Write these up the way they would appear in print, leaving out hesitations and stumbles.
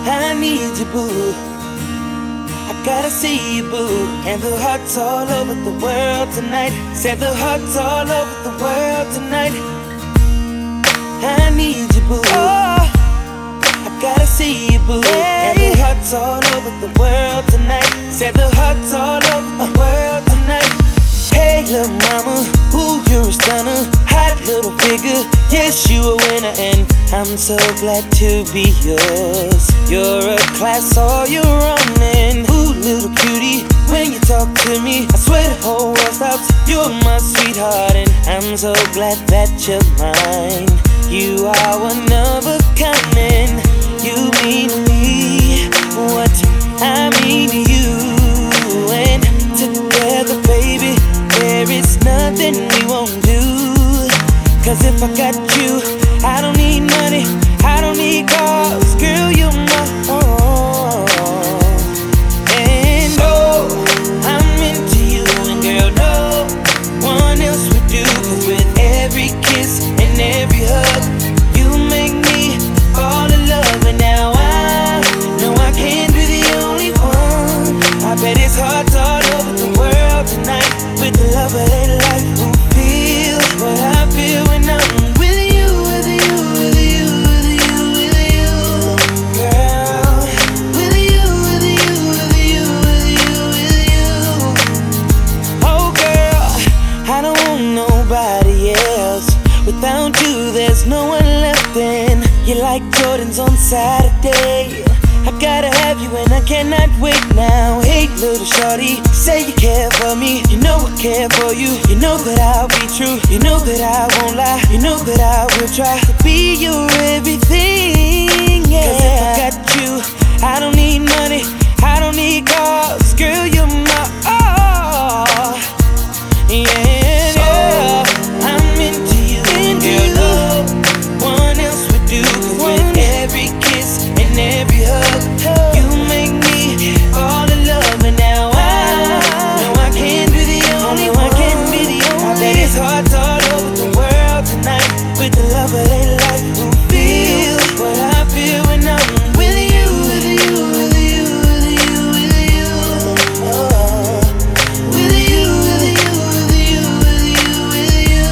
I need you, boo. I gotta see you, boo. And the hearts all over the world tonight. Said the hearts all over the world tonight. I need you, boo. Oh, I gotta see you, boo. And the hearts all over the world tonight. Said the hearts all over the world tonight. Hey, little mama, ooh, you're a stunner. Hot little figure, yes, you a winner. And I'm so glad to be yours. You're a class all your own. And ooh, little cutie, when you talk to me, I swear the whole world stops. You're my sweetheart, and I'm so glad that you're mine. You are one of a kind, and you mean to me what I mean to you. And together, baby, there is nothing we won't do. Cause if I got you, I don't need money, I don't need cars. Girl, you're my own. And oh, I'm into you, and girl, no one else would do. Cause with every kiss and every hug, you make me fall in love. And now I know I can't be the only one. I bet it's hearts all over the world tonight. With the love of their life, who feel what I feel when I'm with you, with you, with you, with you, with you, girl. With you, with you, with you, with you, with you. Oh girl, I don't want nobody else. Without you, there's no one left. And you're like Jordans on Saturday. I gotta have you and I cannot wait now. Hey, little shorty, say you care for me. You know I care for you. You know that I'll be true. You know that I won't lie. You know that I will try to be your everything, yeah. Cause if I got you, I don't need money, I don't need cars. Girl, you're my all, yeah, yeah. I'm into you, and girl, no one else would do. Cause with every kiss and every hug, you make me fall in love. And now I know I can't be the only one. I bet it's hearts all over the world tonight. With the love of their life, who feel what I feel when I'm with you, with you, with you, with you, with you. Oh, with you, with you, with you, with you, with you.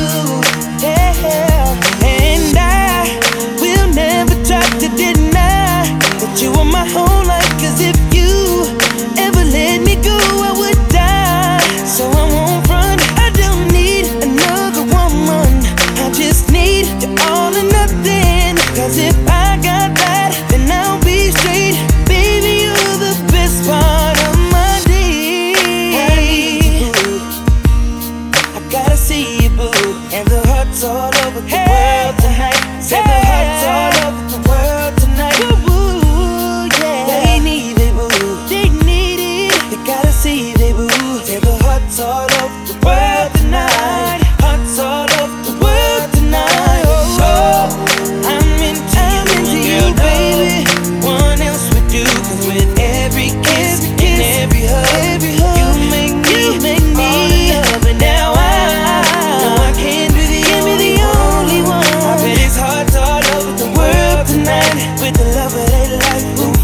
Yeah, and I will never try to deny that you are my whole life. Cause if you ever let me go, I would die. So I won't run, I don't need another woman. I just need you all or nothing. Cause if I got that, then I'll be straight. Baby, you're the best part of my day. I need you, boo. I gotta see you, boo. And the hearts all over the world tonight. Say the hearts all over the world tonight. Boo, yeah. They need it, boo. They need it. They gotta see it, boo. Say the hearts all over the world tonight. Hearts all over the world tonight. Oh, I'm into you, baby. One else would do. Cause with every kiss and every hug, you make me fall in love. And now I know I can't be the only one. I bet it's hearts all over the world tonight. With the love of their life.